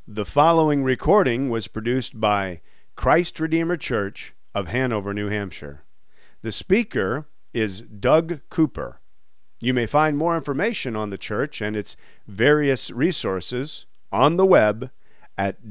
The following recording was produced by Christ Redeemer Church of Hanover, New Hampshire. The speaker is Doug Cooper. You may find more information on the church and its various resources on the web at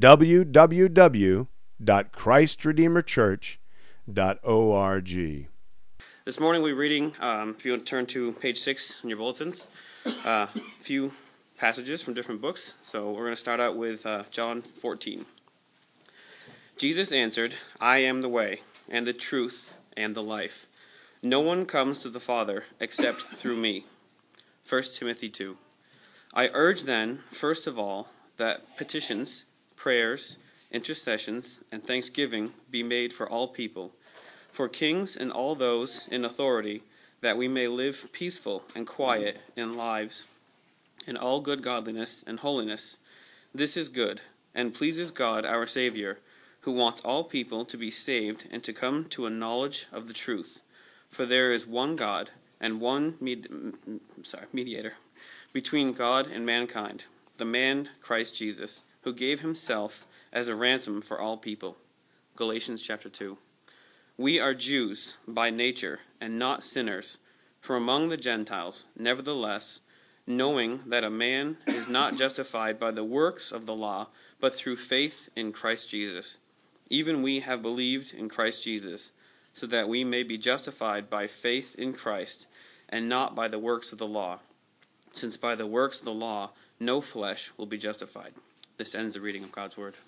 www.christredeemerchurch.org. This morning we're reading, if you want to turn to page 6 in your bulletins, a few passages from different books. So we're going to start out with John 14. Jesus answered, "I am the way, and the truth, and the life. No one comes to the Father except through me." 1 Timothy 2. I urge then, first of all, that petitions, prayers, intercessions, and thanksgiving be made for all people, for kings and all those in authority, that we may live peaceful and quiet in lives, in all good godliness and holiness. This is good, and pleases God our Savior, who wants all people to be saved and to come to a knowledge of the truth. For there is one God, and one mediator between God and mankind, the man Christ Jesus, who gave himself as a ransom for all people. Galatians chapter 2. We are Jews by nature, and not sinners, from among the Gentiles. Nevertheless, knowing that a man is not justified by the works of the law, but through faith in Christ Jesus. Even we have believed in Christ Jesus, so that we may be justified by faith in Christ, and not by the works of the law. Since by the works of the law no flesh will be justified. This ends the reading of God's Word.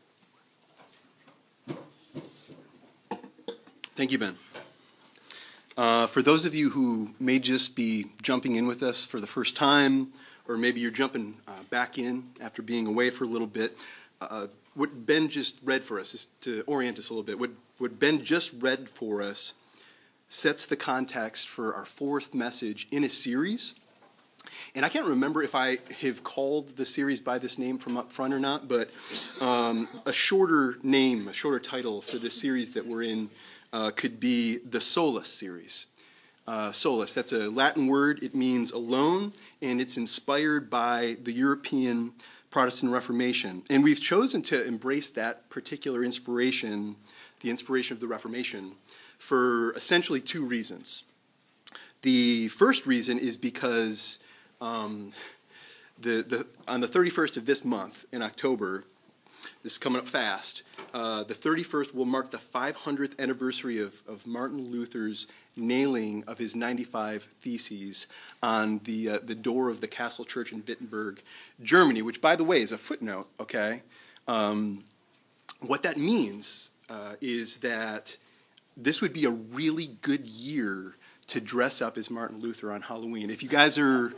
Thank you, Ben. For those of you who may just be jumping in with us for the first time, or maybe you're jumping back in after being away for a little bit, what Ben just read for us is to orient us a little bit. What Ben just read for us sets the context for our fourth message in a series. And I can't remember if I have called the series by this name from up front or not, but a shorter name, a shorter title for this series that we're in could be the Solus series. Solus, that's a Latin word. It means alone, and it's inspired by the European Protestant Reformation. And we've chosen to embrace that particular inspiration, the inspiration of the Reformation, for essentially two reasons. The first reason is because on the 31st of this month, in October, this is coming up fast, the 31st will mark the 500th anniversary of Martin Luther's nailing of his 95 Theses on the door of the Castle Church in Wittenberg, Germany, which, by the way, is a footnote, okay? What that means is that this would be a really good year to dress up as Martin Luther on Halloween. If you guys are,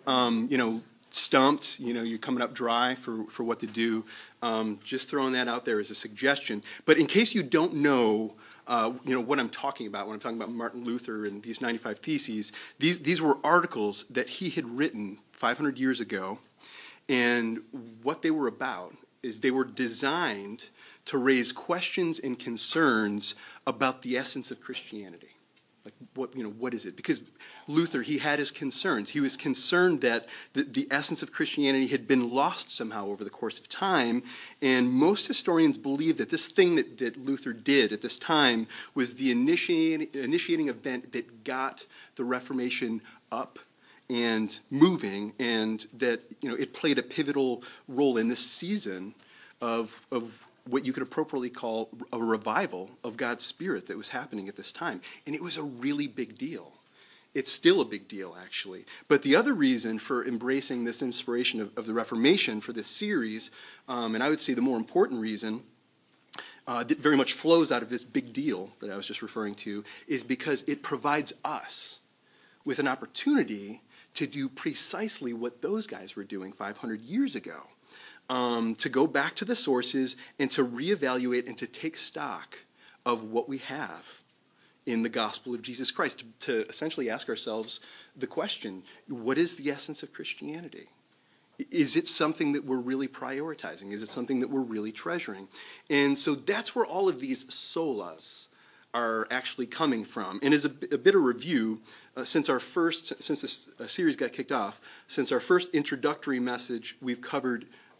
stumped, you're coming up dry for what to do, just throwing that out there as a suggestion. But in case you don't know, what I'm talking about when I'm talking about Martin Luther and these 95 Theses, these were articles that he had written 500 years ago, and what they were about is they were designed to raise questions and concerns about the essence of Christianity. Like, what is it? Because Luther, he had his concerns. He was concerned that the essence of Christianity had been lost somehow over the course of time, and most historians believe that this thing that Luther did at this time was the initiating event that got the Reformation up and moving, and that it played a pivotal role in this season of what you could appropriately call a revival of God's Spirit that was happening at this time. And it was a really big deal. It's still a big deal, actually. But the other reason for embracing this inspiration of the Reformation for this series, and I would say the more important reason, that very much flows out of this big deal that I was just referring to, is because it provides us with an opportunity to do precisely what those guys were doing 500 years ago. To go back to the sources and to reevaluate and to take stock of what we have in the gospel of Jesus Christ, to essentially ask ourselves the question, what is the essence of Christianity? Is it something that we're really prioritizing? Is it something that we're really treasuring? And so that's where all of these solas are actually coming from. And as a bit of review, since this series got kicked off, since our first introductory message, we've covered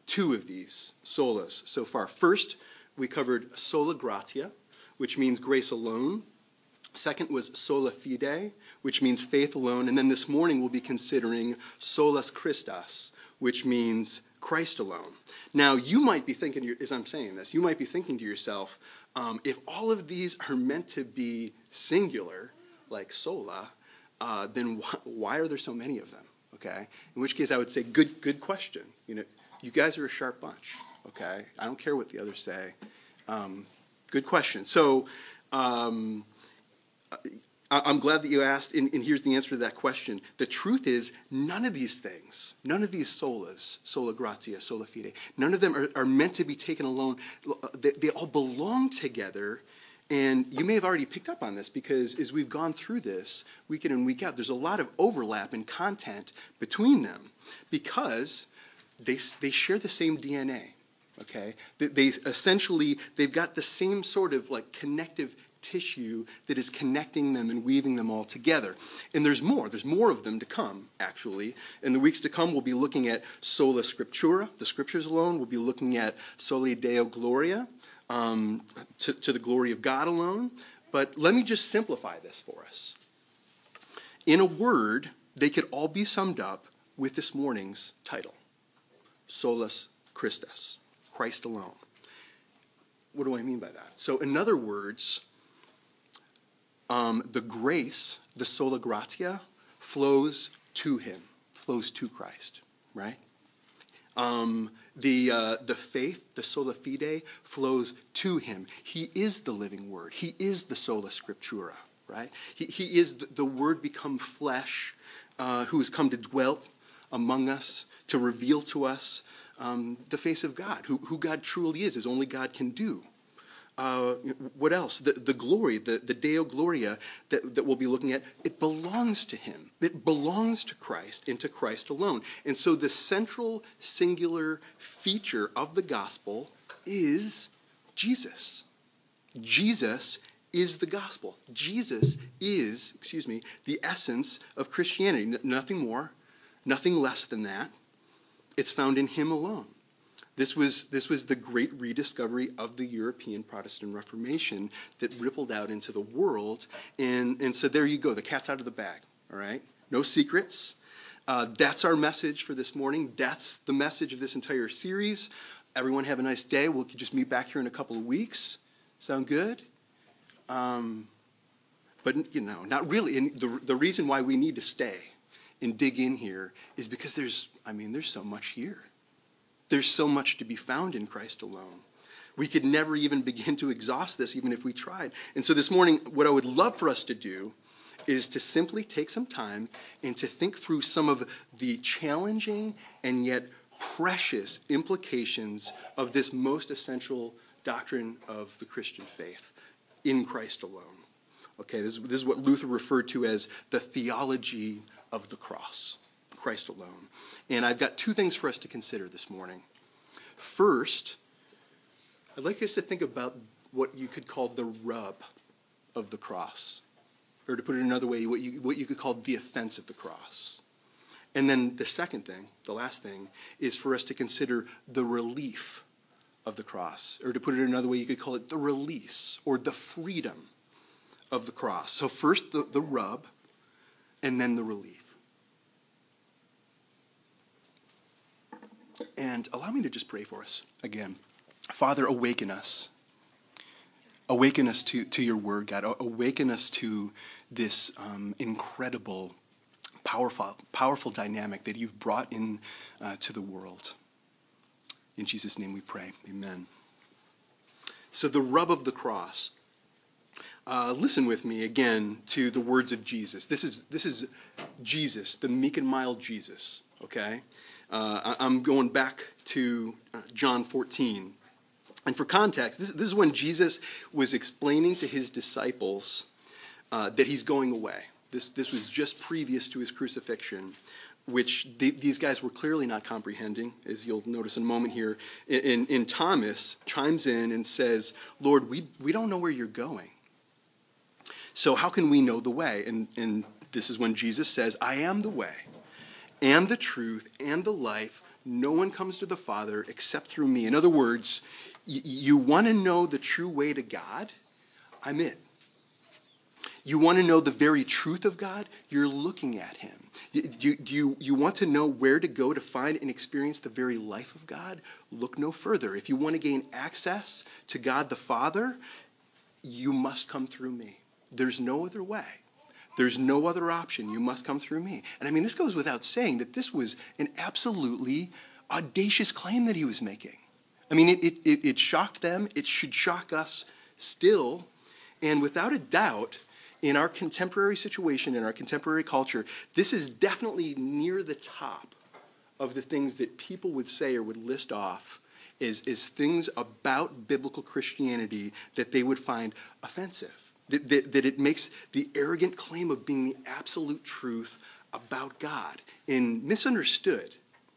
two of these solas so far. First, we covered sola gratia, which means grace alone. Second was sola fide, which means faith alone. And then this morning we'll be considering solus Christus, which means Christ alone. Now, you might be thinking, as I'm saying this, you might be thinking to yourself, if all of these are meant to be singular, like sola, then why are there so many of them? Okay? In which case I would say, good question. You guys are a sharp bunch. Okay? I don't care what the others say. Good question. So, I'm glad that you asked, and here's the answer to that question. The truth is, none of these things, none of these solas, sola gratia, sola fide, none of them are meant to be taken alone. They all belong together, and you may have already picked up on this because as we've gone through this week in and week out, there's a lot of overlap in content between them because they share the same DNA, okay? They've got the same sort of like connective tissue that is connecting them and weaving them all together. And there's more of them to come, actually. In the weeks to come, we'll be looking at sola scriptura, the scriptures alone. We'll be looking at soli deo gloria, to the glory of God alone. But let me just simplify this for us. In a word, they could all be summed up with this morning's title, solus Christus, Christ alone. What do I mean by that? So in other words, the grace, the sola gratia, flows to him, flows to Christ, right? The faith, the sola fide, flows to him. He is the living word. He is the sola scriptura, right? He is the word become flesh, who has come to dwell among us, to reveal to us the face of God, who God truly is, as only God can do. What else? The glory, the Deo Gloria that we'll be looking at, it belongs to him. It belongs to Christ and to Christ alone. And so the central singular feature of the gospel is Jesus. Jesus is the gospel. Jesus is, the essence of Christianity. Nothing more, nothing less than that. It's found in him alone. This was the great rediscovery of the European Protestant Reformation that rippled out into the world. And so there you go. The cat's out of the bag, all right? No secrets. That's our message for this morning. That's the message of this entire series. Everyone have a nice day. We'll just meet back here in a couple of weeks. Sound good? But, not really. And the reason why we need to stay and dig in here is because there's so much here. There's so much to be found in Christ alone. We could never even begin to exhaust this, even if we tried. And so this morning, what I would love for us to do is to simply take some time and to think through some of the challenging and yet precious implications of this most essential doctrine of the Christian faith in Christ alone. Okay, this is what Luther referred to as the theology of the cross. Christ alone. And I've got two things for us to consider this morning. First, I'd like us to think about what you could call the rub of the cross. Or to put it another way, what you could call the offense of the cross. And then the second thing, the last thing, is for us to consider the relief of the cross. Or to put it another way, you could call it the release or the freedom of the cross. So first the rub, and then the relief. And allow me to just pray for us again. Father, awaken us. Awaken us to your word, God. Awaken us to this incredible, powerful dynamic that you've brought in to the world. In Jesus' name we pray. Amen. So the rub of the cross. Listen with me again to the words of Jesus. This is Jesus, the meek and mild Jesus, okay? I'm going back to John 14. And for context, this is when Jesus was explaining to his disciples that he's going away. This was just previous to his crucifixion, which these guys were clearly not comprehending, as you'll notice in a moment here. And Thomas chimes in and says, Lord, we don't know where you're going. So how can we know the way? And this is when Jesus says, I am the way and the truth and the life. no one comes to the Father except through me. In other words, you want to know the true way to God? I'm it. You want to know the very truth of God? You're looking at him. You want to know where to go to find and experience the very life of God? Look no further. If you want to gain access to God the Father, you must come through me. There's no other way. There's no other option. You must come through me. And I mean, this goes without saying that this was an absolutely audacious claim that he was making. I mean, it shocked them. It should shock us still. And without a doubt, in our contemporary situation, in our contemporary culture, this is definitely near the top of the things that people would say or would list off is things about biblical Christianity that they would find offensive. That it makes the arrogant claim of being the absolute truth about God and misunderstood.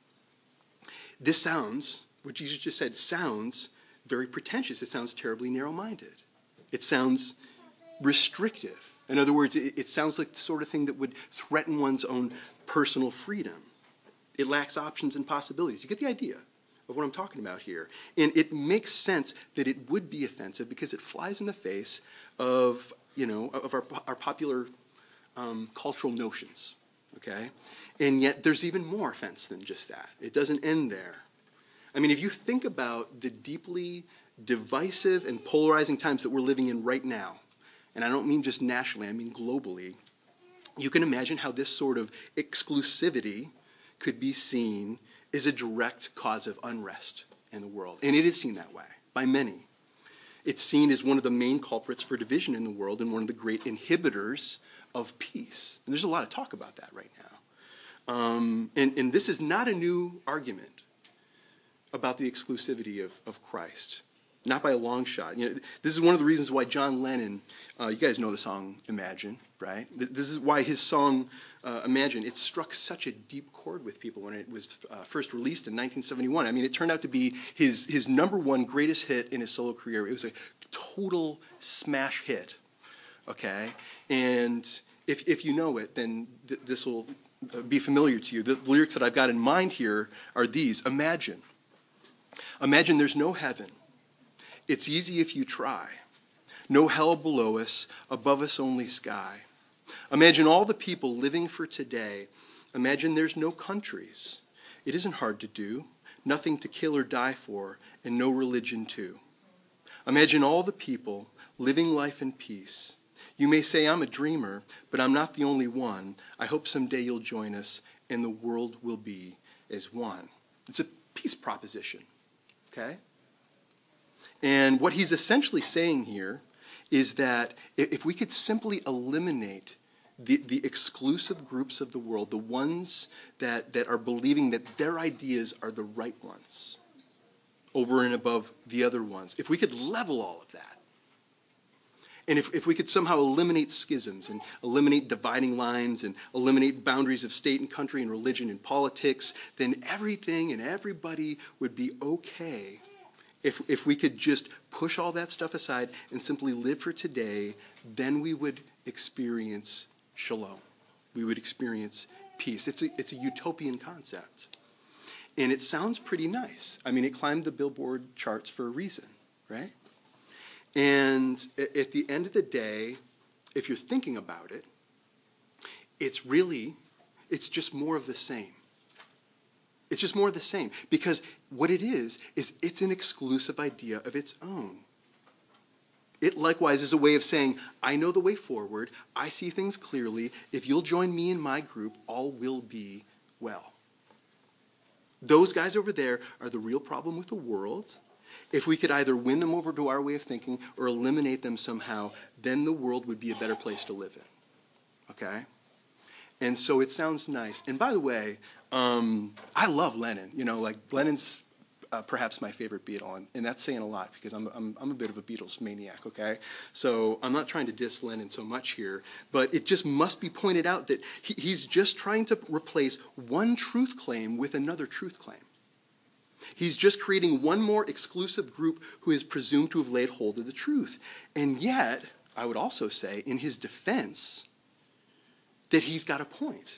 This sounds, what Jesus just said, sounds very pretentious. It sounds terribly narrow-minded. It sounds restrictive. In other words, it sounds like the sort of thing that would threaten one's own personal freedom. It lacks options and possibilities. You get the idea of what I'm talking about here. And it makes sense that it would be offensive because it flies in the face of, of our popular cultural notions, okay? And yet there's even more offense than just that. It doesn't end there. I mean, if you think about the deeply divisive and polarizing times that we're living in right now, and I don't mean just nationally, I mean globally, you can imagine how this sort of exclusivity could be seen as a direct cause of unrest in the world. And it is seen that way by many. It's seen as one of the main culprits for division in the world and one of the great inhibitors of peace. And there's a lot of talk about that right now. And this is not a new argument about the exclusivity of Christ. Not by a long shot. This is one of the reasons why John Lennon, you guys know the song Imagine, right? This is why his song Imagine, it struck such a deep chord with people when it was first released in 1971. I mean, it turned out to be his number one greatest hit in his solo career. It was a total smash hit, okay? And if you know it, then this will be familiar to you. The lyrics that I've got in mind here are these. Imagine there's no heaven. It's easy if you try. No hell below us, above us only sky. Imagine all the people living for today. Imagine there's no countries. It isn't hard to do. Nothing to kill or die for, and no religion too. Imagine all the people living life in peace. You may say I'm a dreamer, but I'm not the only one. I hope someday you'll join us, and the world will be as one. It's a peace proposition, okay? And what he's essentially saying here is that if we could simply eliminate the exclusive groups of the world, the ones that are believing that their ideas are the right ones over and above the other ones, if we could level all of that, and if we could somehow eliminate schisms and eliminate dividing lines and eliminate boundaries of state and country and religion and politics, then everything and everybody would be okay. If we could just push all that stuff aside and simply live for today, then we would experience shalom. We would experience peace. It's a utopian concept. And it sounds pretty nice. I mean, it climbed the Billboard charts for a reason, right? And at the end of the day, if you're thinking about it, it's just more of the same. It's just more of the same. Because what it is it's an exclusive idea of its own. It likewise is a way of saying, I know the way forward. I see things clearly. If you'll join me in my group, all will be well. Those guys over there are the real problem with the world. If we could either win them over to our way of thinking or eliminate them somehow, then the world would be a better place to live in. Okay? And so it sounds nice. And by the way, I love Lennon. Lennon's perhaps my favorite Beatle, and that's saying a lot because I'm a bit of a Beatles maniac, okay? So I'm not trying to diss Lennon so much here, but it just must be pointed out that he's just trying to replace one truth claim with another truth claim. He's just creating one more exclusive group who is presumed to have laid hold of the truth. And yet, I would also say, in his defense, that he's got a point.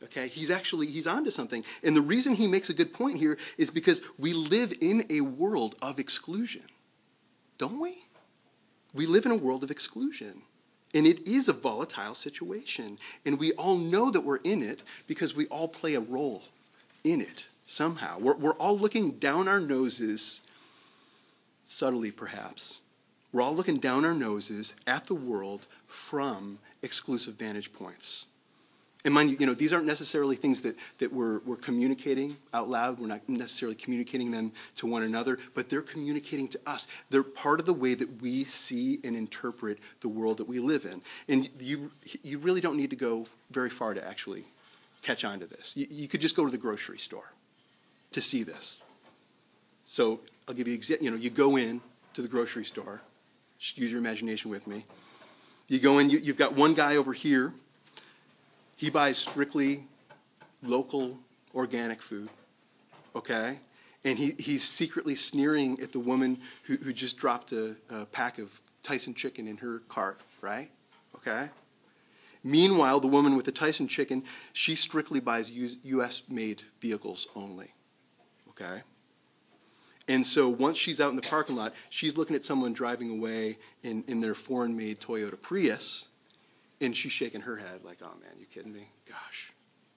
Okay, he's onto something. And the reason he makes a good point here is because we live in a world of exclusion, don't we? We live in a world of exclusion. And it is a volatile situation. And we all know that we're in it because we all play a role in it somehow. We're all looking down our noses, subtly perhaps. We're all looking down our noses at the world from exclusive vantage points. And mind you, these aren't necessarily things that we're communicating out loud. We're not necessarily communicating them to one another, but they're communicating to us. They're part of the way that we see and interpret the world that we live in. And you really don't need to go very far to actually catch on to this. You could just go to the grocery store to see this. So I'll give you you go in to the grocery store. Just use your imagination with me. You go in, you've got one guy over here. He buys strictly local organic food, okay? And he's secretly sneering at the woman who just dropped a pack of Tyson chicken in her cart, right? Okay? Meanwhile, the woman with the Tyson chicken, she strictly buys U.S.-made vehicles only, okay? And so once she's out in the parking lot, she's looking at someone driving away in their foreign-made Toyota Prius, and she's shaking her head like, oh, man, you kidding me? Gosh.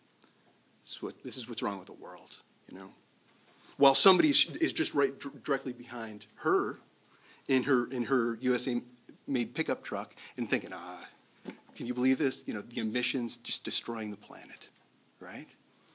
This is what's wrong with the world, While somebody is just right directly behind her in her USA-made pickup truck and thinking, can you believe this? The emissions just destroying the planet, right?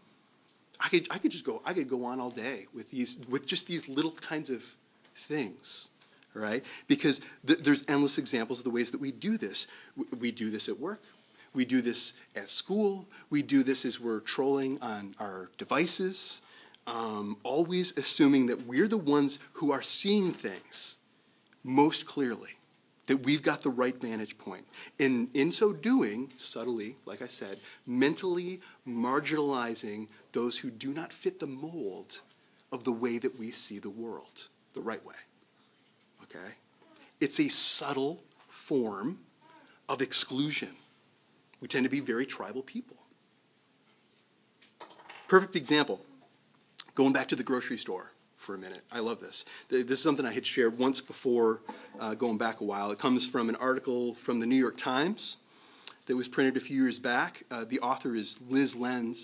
I could go on all day with just these little kinds of things. Right? Because there's endless examples of the ways that we do this. We do this at work. We do this at school. We do this as we're trolling on our devices, always assuming that we're the ones who are seeing things most clearly, that we've got the right vantage point. And in so doing, subtly, like I said, mentally marginalizing those who do not fit the mold of the way that we see the world, the right way. Okay? It's a subtle form of exclusion. We tend to be very tribal people. Perfect example. Going back to the grocery store for a minute. I love this. This is something I had shared once before, going back a while. It comes from an article from the New York Times that was printed a few years back. The author is Liz Lenz.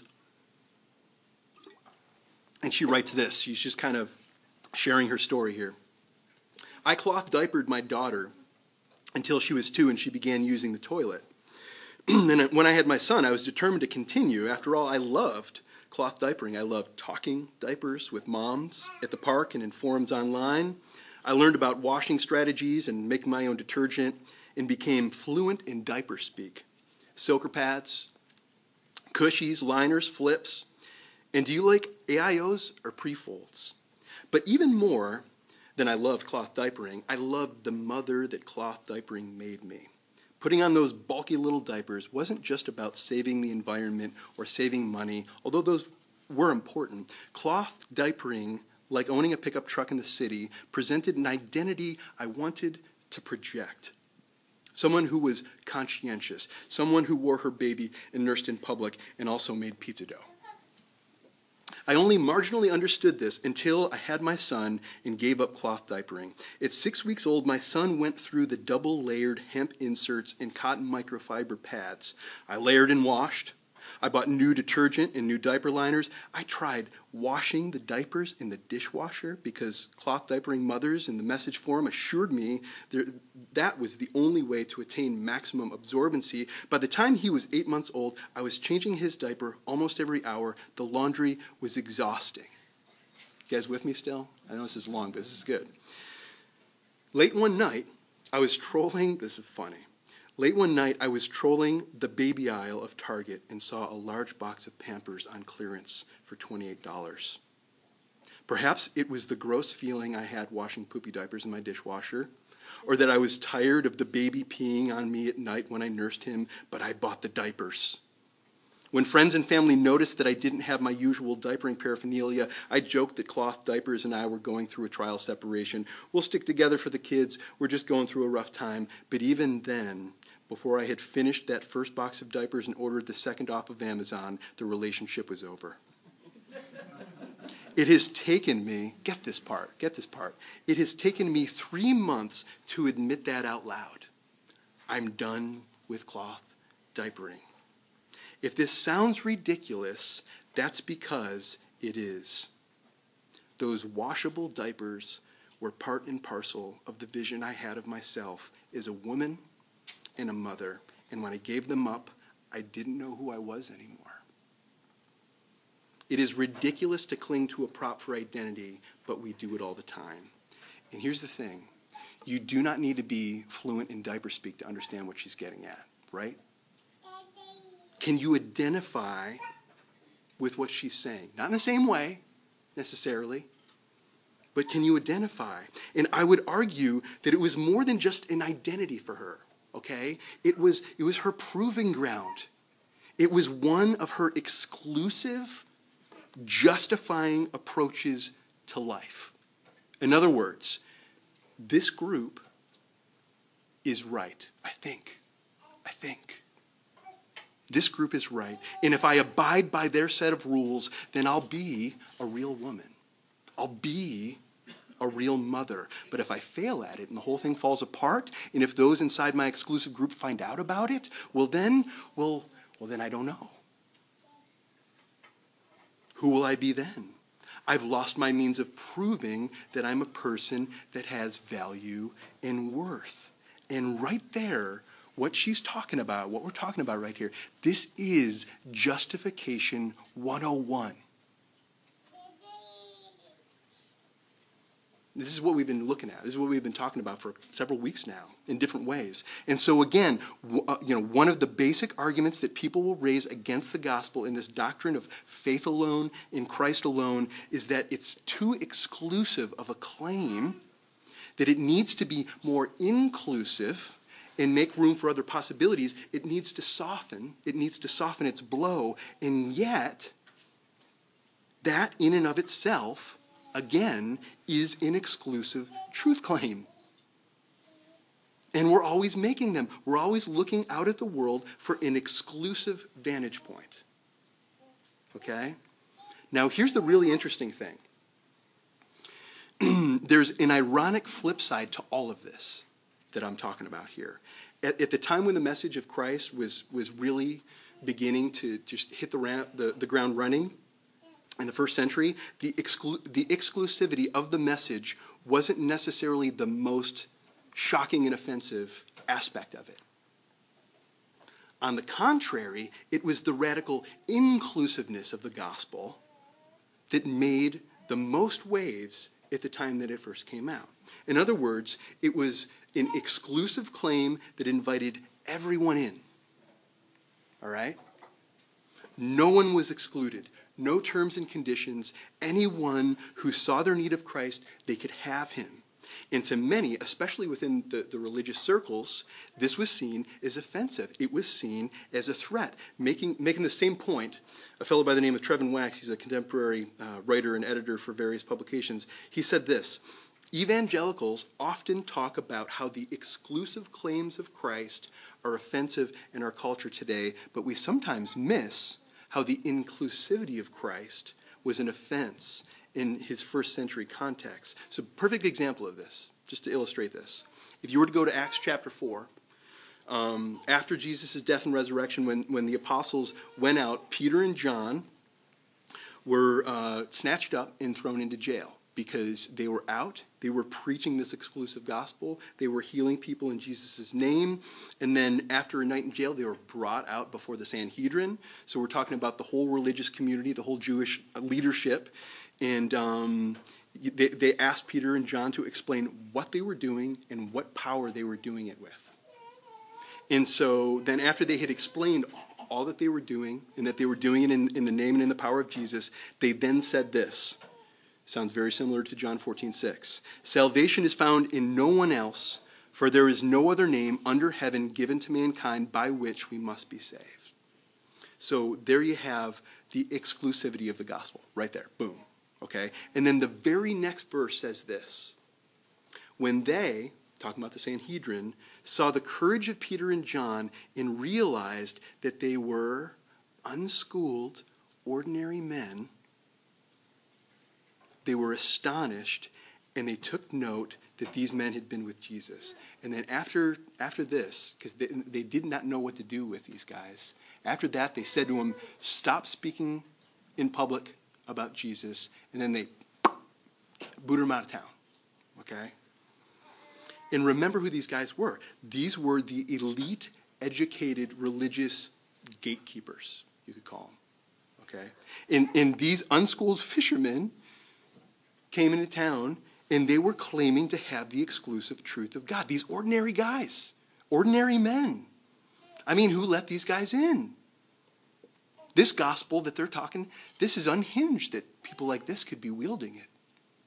And she writes this. She's just kind of sharing her story here. I cloth diapered my daughter until she was 2 and she began using the toilet. And when I had my son, I was determined to continue. After all, I loved cloth diapering. I loved talking diapers with moms at the park and in forums online. I learned about washing strategies and making my own detergent and became fluent in diaper speak. Soaker pads, cushies, liners, flips. And do you like AIOs or pre-folds? But even more than I loved cloth diapering, I loved the mother that cloth diapering made me. Putting on those bulky little diapers wasn't just about saving the environment or saving money, although those were important. Cloth diapering, like owning a pickup truck in the city, presented an identity I wanted to project. Someone who was conscientious, someone who wore her baby and nursed in public and also made pizza dough. I only marginally understood this until I had my son and gave up cloth diapering. At 6 weeks old, my son went through the double-layered hemp inserts and cotton microfiber pads. I layered and washed. I bought new detergent and new diaper liners. I tried washing the diapers in the dishwasher because cloth diapering mothers in the message forum assured me that was the only way to attain maximum absorbency. By the time he was 8 months old, I was changing his diaper almost every hour. The laundry was exhausting. You guys with me still? I know this is long, but this is good. Late one night, I was trolling, this is funny. Late one night, I was trolling the baby aisle of Target and saw a large box of Pampers on clearance for $28. Perhaps it was the gross feeling I had washing poopy diapers in my dishwasher, or that I was tired of the baby peeing on me at night when I nursed him, but I bought the diapers. When friends and family noticed that I didn't have my usual diapering paraphernalia, I joked that Cloth Diapers and I were going through a trial separation. We'll stick together for the kids. We're just going through a rough time. But even then, before I had finished that first box of diapers and ordered the second off of Amazon, the relationship was over. It has taken me, get this part. It has taken me 3 months to admit that out loud. I'm done with cloth diapering. If this sounds ridiculous, that's because it is. Those washable diapers were part and parcel of the vision I had of myself as a woman and a mother. And when I gave them up, I didn't know who I was anymore. It is ridiculous to cling to a prop for identity, but we do it all the time. And here's the thing. You do not need to be fluent in diaper speak to understand what she's getting at, right? Can you identify with what she's saying? Not in the same way, necessarily, but can you identify? And I would argue that it was more than just an identity for her, okay? It was her proving ground. It was one of her exclusive, justifying approaches to life. In other words, this group is right, I think. This group is right. And if I abide by their set of rules, then I'll be a real woman. I'll be a real mother. But if I fail at it and the whole thing falls apart, and if those inside my exclusive group find out about it, well then I don't know. Who will I be then? I've lost my means of proving that I'm a person that has value and worth. And right there, what she's talking about, what we're talking about right here, this is justification 101. This is what we've been looking at. This is what we've been talking about for several weeks now in different ways. And so again, one of the basic arguments that people will raise against the gospel in this doctrine of faith alone, in Christ alone, is that it's too exclusive of a claim, that it needs to be more inclusive and make room for other possibilities. It needs to soften its blow. And yet, that in and of itself, again, is an exclusive truth claim. And we're always making them. We're always looking out at the world for an exclusive vantage point. Okay? Now, here's the really interesting thing. There's an ironic flip side to all of this that I'm talking about here. At the time when the message of Christ was really beginning to just hit the ground running, in the first century, the exclusivity of the message wasn't necessarily the most shocking and offensive aspect of it. On the contrary, it was the radical inclusiveness of the gospel that made the most waves at the time that it first came out. In other words, it was an exclusive claim that invited everyone in. All right? No one was excluded. No terms and conditions. Anyone who saw their need of Christ, they could have him. And to many, especially within the religious circles, this was seen as offensive. It was seen as a threat. Making the same point, a fellow by the name of Trevin Wax, he's a contemporary writer and editor for various publications, he said this: evangelicals often talk about how the exclusive claims of Christ are offensive in our culture today, but we sometimes miss how the inclusivity of Christ was an offense in his first century context. So perfect example of this, just to illustrate this. If you were to go to Acts chapter 4, after Jesus' death and resurrection, when the apostles went out, Peter and John were snatched up and thrown into jail because they were out. They were preaching this exclusive gospel. They were healing people in Jesus' name. And then after a night in jail, they were brought out before the Sanhedrin. So we're talking about the whole religious community, the whole Jewish leadership. And they asked Peter and John to explain what they were doing and what power they were doing it with. And so then after they had explained all that they were doing and that they were doing it in the name and in the power of Jesus, they then said this. Sounds very similar to John 14:6. Salvation is found in no one else, for there is no other name under heaven given to mankind by which we must be saved. So there you have the exclusivity of the gospel right there. Boom. Okay? And then the very next verse says this. When they, talking about the Sanhedrin, saw the courage of Peter and John and realized that they were unschooled, ordinary men, they were astonished, and they took note that these men had been with Jesus. And then after this, because they did not know what to do with these guys, after that they said to him, stop speaking in public about Jesus, and then they booted him out of town. Okay? And remember who these guys were. These were the elite, educated, religious gatekeepers, you could call them. Okay? And these unschooled fishermen came into town, and they were claiming to have the exclusive truth of God. These ordinary guys, ordinary men. I mean, who let these guys in? This gospel that they're talking, this is unhinged that people like this could be wielding it.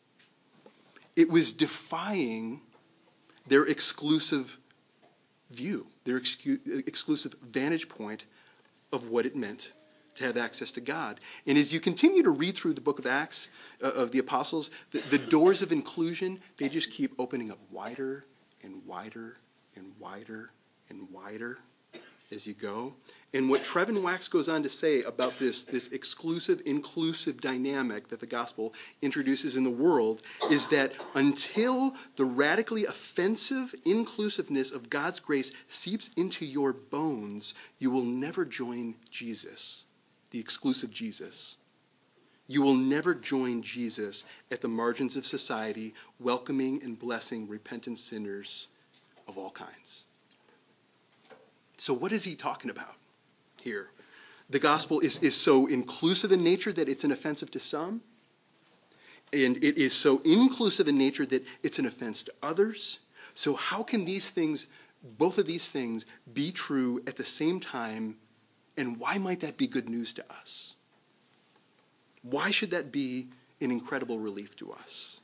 It was defying their exclusive view, their exclusive vantage point of what it meant to have access to God. And as you continue to read through the book of Acts of the apostles, the doors of inclusion, they just keep opening up wider and wider and wider and wider as you go. And what Trevin Wax goes on to say about this exclusive, inclusive dynamic that the gospel introduces in the world is that until the radically offensive inclusiveness of God's grace seeps into your bones, you will never join Jesus, the exclusive Jesus. You will never join Jesus at the margins of society, welcoming and blessing repentant sinners of all kinds. So what is he talking about here? The gospel is so inclusive in nature that it's an offensive to some, and it is so inclusive in nature that it's an offense to others. So how can these things, both of these things, be true at the same time, and why might that be good news to us? Why should that be an incredible relief to us?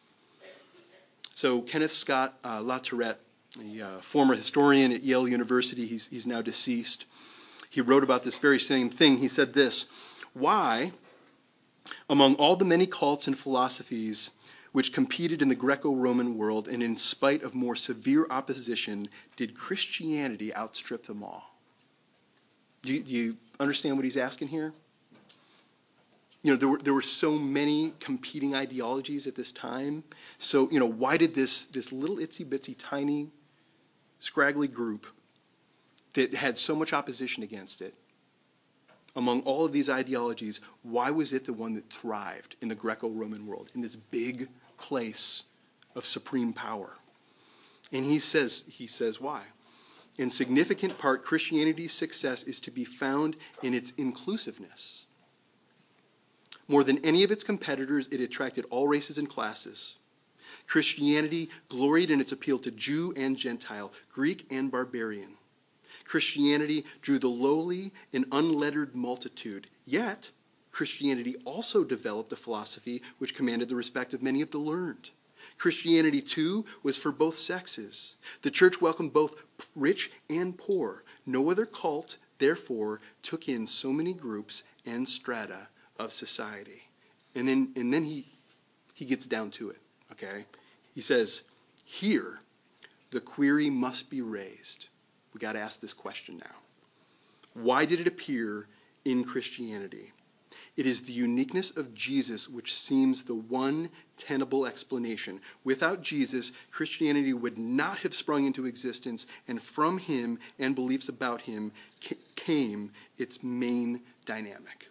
So Kenneth Scott LaTourette, a former historian at Yale University, he's now deceased. He wrote about this very same thing. He said this: why, among all the many cults and philosophies which competed in the Greco-Roman world, and in spite of more severe opposition, did Christianity outstrip them all? Do you understand what he's asking here? You know, there were so many competing ideologies at this time. So, you know, why did this little itsy-bitsy tiny scraggly group that had so much opposition against it, among all of these ideologies, why was it the one that thrived in the Greco-Roman world, in this big place of supreme power? And he says why. In significant part, Christianity's success is to be found in its inclusiveness. More than any of its competitors, it attracted all races and classes. Christianity gloried in its appeal to Jew and Gentile, Greek and barbarian. Christianity drew the lowly and unlettered multitude. Yet, Christianity also developed a philosophy which commanded the respect of many of the learned. Christianity, too, was for both sexes. The church welcomed both rich and poor. No other cult, therefore, took in so many groups and strata of society. And then he gets down to it, okay? He says, here, the query must be raised. We got to ask this question now. Why did it appear in Christianity? It is the uniqueness of Jesus which seems the one tenable explanation. Without Jesus, Christianity would not have sprung into existence, and from him and beliefs about him came its main dynamic.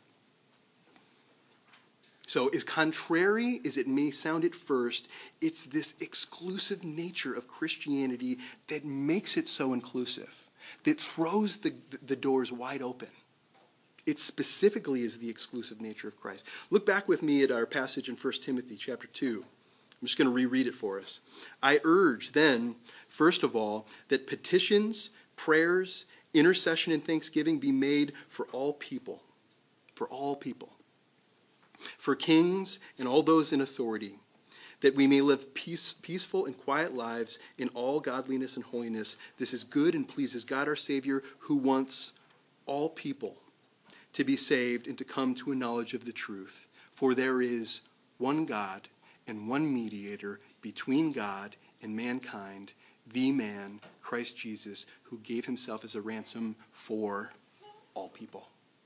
So as contrary as it may sound at first, it's this exclusive nature of Christianity that makes it so inclusive, that throws the doors wide open. It specifically is the exclusive nature of Christ. Look back with me at our passage in 1 Timothy chapter 2. I'm just going to reread it for us. I urge then, first of all, that petitions, prayers, intercession, and thanksgiving be made for all people. For all people. For kings and all those in authority, that we may live peaceful and quiet lives in all godliness and holiness. This is good and pleases God our Savior, who wants all people to be saved and to come to a knowledge of the truth. For there is one God and one mediator between God and mankind, the man, Christ Jesus, who gave himself as a ransom for all people.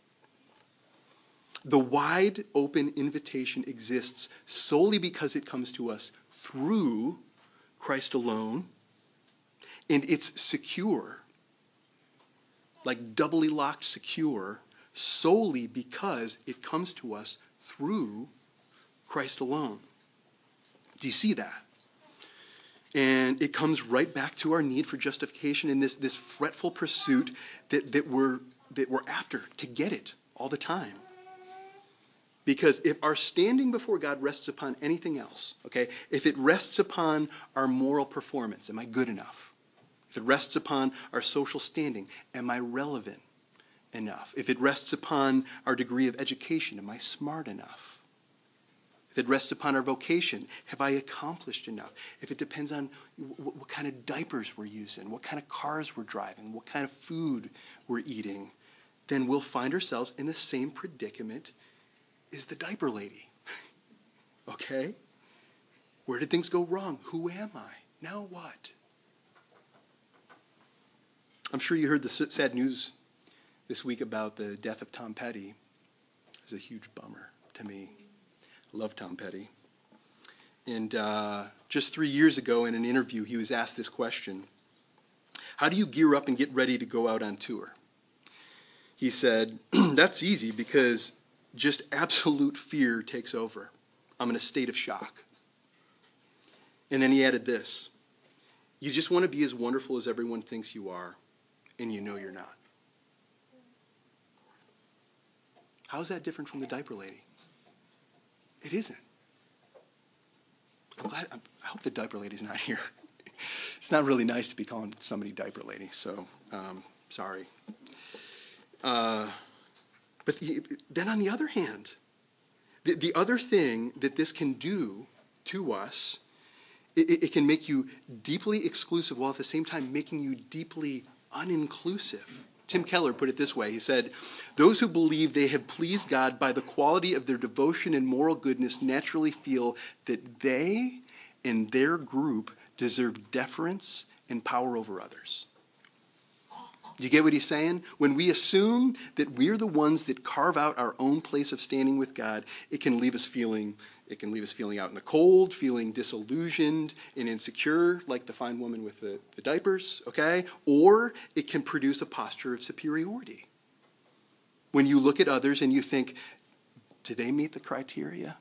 The wide open invitation exists solely because it comes to us through Christ alone, and it's secure, like doubly locked secure, solely because it comes to us through Christ alone. Do you see that? And it comes right back to our need for justification and this fretful pursuit that we're after to get it all the time. Because if our standing before God rests upon anything else, okay, if it rests upon our moral performance, am I good enough? If it rests upon our social standing, am I relevant enough? If it rests upon our degree of education, am I smart enough? If it rests upon our vocation, have I accomplished enough? If it depends on what kind of diapers we're using, what kind of cars we're driving, what kind of food we're eating, then we'll find ourselves in the same predicament as the diaper lady. Okay? Where did things go wrong? Who am I? Now what? I'm sure you heard the sad news this week about the death of Tom Petty. It was a huge bummer to me. I love Tom Petty. And just 3 years ago in an interview, he was asked this question: how do you gear up and get ready to go out on tour? He said, that's easy because just absolute fear takes over. I'm in a state of shock. And then he added this: you just want to be as wonderful as everyone thinks you are, and you know you're not. How is that different from the diaper lady? It isn't. I hope the diaper lady's not here. It's not really nice to be calling somebody diaper lady, so sorry. But then on the other hand, the other thing that this can do to us, it can make you deeply exclusive while at the same time making you deeply uninclusive. Tim Keller put it this way. He said, those who believe they have pleased God by the quality of their devotion and moral goodness naturally feel that they and their group deserve deference and power over others. You get what he's saying? When we assume that we're the ones that carve out our own place of standing with God, it can leave us feeling out in the cold, feeling disillusioned and insecure, like the fine woman with the diapers, okay? Or it can produce a posture of superiority. When you look at others and you think, do they meet the criteria?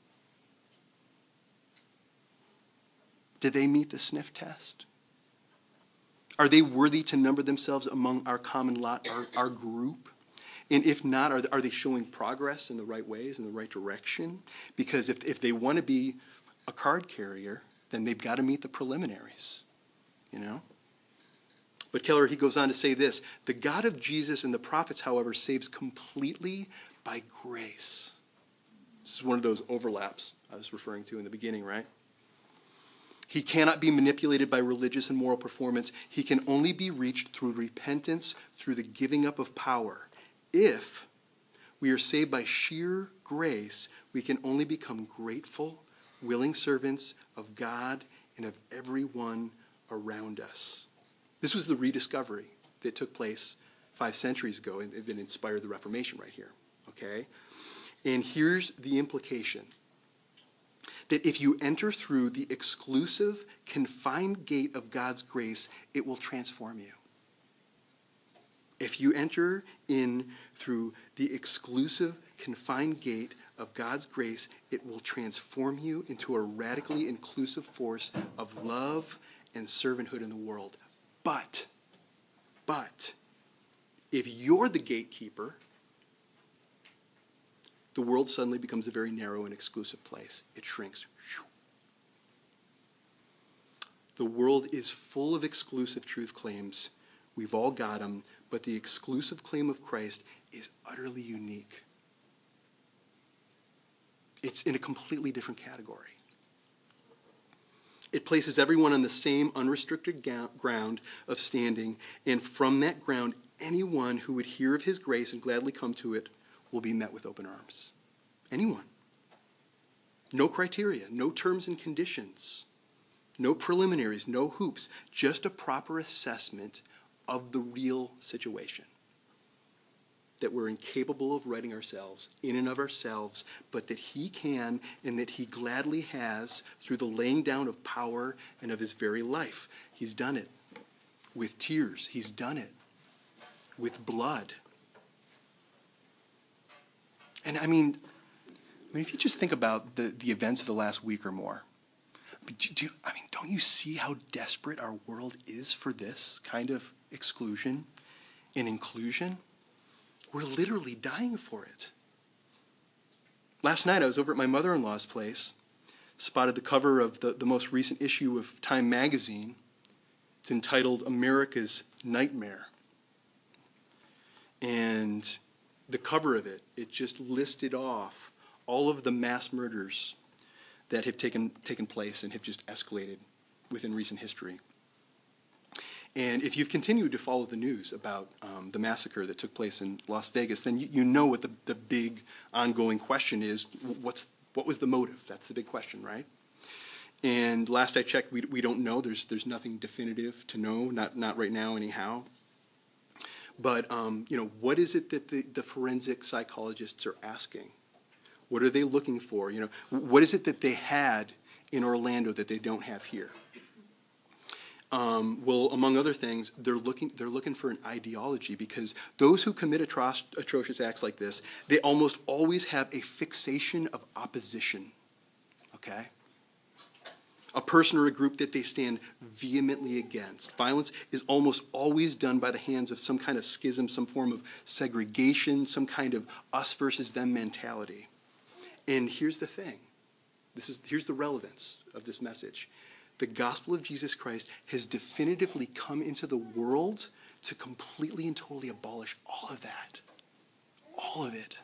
Do they meet the sniff test? Are they worthy to number themselves among our common lot, our group? And if not, are they showing progress in the right ways, in the right direction? Because if they want to be a card carrier, then they've got to meet the preliminaries, you know? But Keller, he goes on to say this: the God of Jesus and the prophets, however, saves completely by grace. This is one of those overlaps I was referring to in the beginning, right? He cannot be manipulated by religious and moral performance. He can only be reached through repentance, through the giving up of power. If we are saved by sheer grace, we can only become grateful, willing servants of God and of everyone around us. This was the rediscovery that took place 5 centuries ago and that inspired the Reformation right here, okay? And here's the implication: that if you enter through the exclusive, confined gate of God's grace, it will transform you. If you enter in through the exclusive, confined gate of God's grace, it will transform you into a radically inclusive force of love and servanthood in the world. But, if you're the gatekeeper, the world suddenly becomes a very narrow and exclusive place. It shrinks. The world is full of exclusive truth claims. We've all got them, but the exclusive claim of Christ is utterly unique. It's in a completely different category. It places everyone on the same unrestricted ground of standing, and from that ground, anyone who would hear of his grace and gladly come to it will be met with open arms. Anyone. No criteria, no terms and conditions, no preliminaries, no hoops, just a proper assessment of the real situation. That we're incapable of righting ourselves in and of ourselves, but that he can and that he gladly has through the laying down of power and of his very life. He's done it with tears. He's done it with blood. And I mean, if you just think about the events of the last week or more, don't you see how desperate our world is for this kind of exclusion and inclusion? We're literally dying for it. Last night I was over at my mother-in-law's place, spotted the cover of the most recent issue of Time magazine. It's entitled America's Nightmare. And the cover of it just listed off all of the mass murders that have taken place and have just escalated within recent history. And if you've continued to follow the news about the massacre that took place in Las Vegas, then you know what the big ongoing question is. What was the motive? That's the big question, right? And last I checked, we don't know. There's nothing definitive to know, not right now anyhow. But what is it that the forensic psychologists are asking? What are they looking for? What is it that they had in Orlando that they don't have here? Well, among other things, they're looking for an ideology, because those who commit atrocious acts like this, they almost always have a fixation of opposition. Okay? A person or a group that they stand vehemently against. Violence is almost always done by the hands of some kind of schism, some form of segregation, some kind of us versus them mentality. And here's the thing. Here's the relevance of this message. The gospel of Jesus Christ has definitively come into the world to completely and totally abolish all of that. All of it.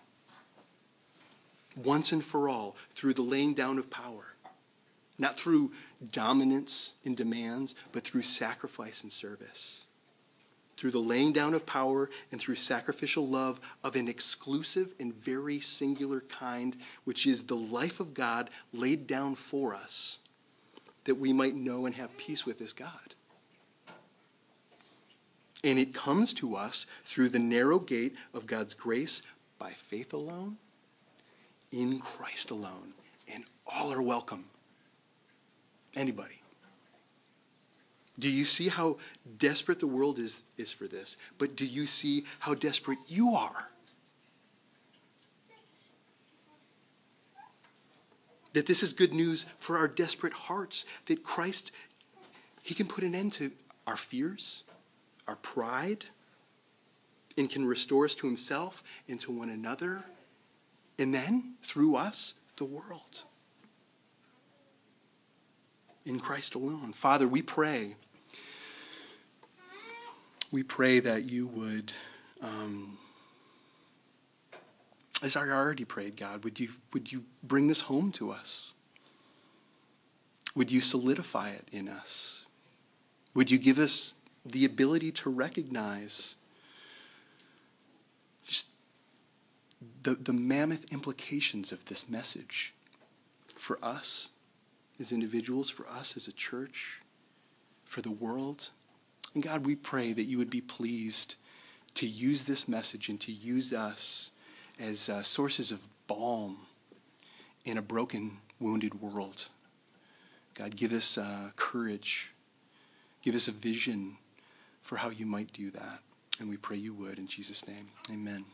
Once and for all, through the laying down of power. Not through dominance and demands, but through sacrifice and service. Through the laying down of power and through sacrificial love of an exclusive and very singular kind, which is the life of God laid down for us, that we might know and have peace with this God. And it comes to us through the narrow gate of God's grace by faith alone, in Christ alone, and all are welcome. Anybody. Do you see how desperate the world is for this? But do you see how desperate you are? That this is good news for our desperate hearts. That Christ, he can put an end to our fears, our pride, and can restore us to himself and to one another. And then, through us, the world. In Christ alone. Father, we pray that you would, as I already prayed, God, would you bring this home to us? Would you solidify it in us? Would you give us the ability to recognize just the mammoth implications of this message for us as individuals, for us as a church, for the world. And God, we pray that you would be pleased to use this message and to use us as sources of balm in a broken, wounded world. God, give us courage. Give us a vision for how you might do that. And we pray you would in Jesus' name. Amen.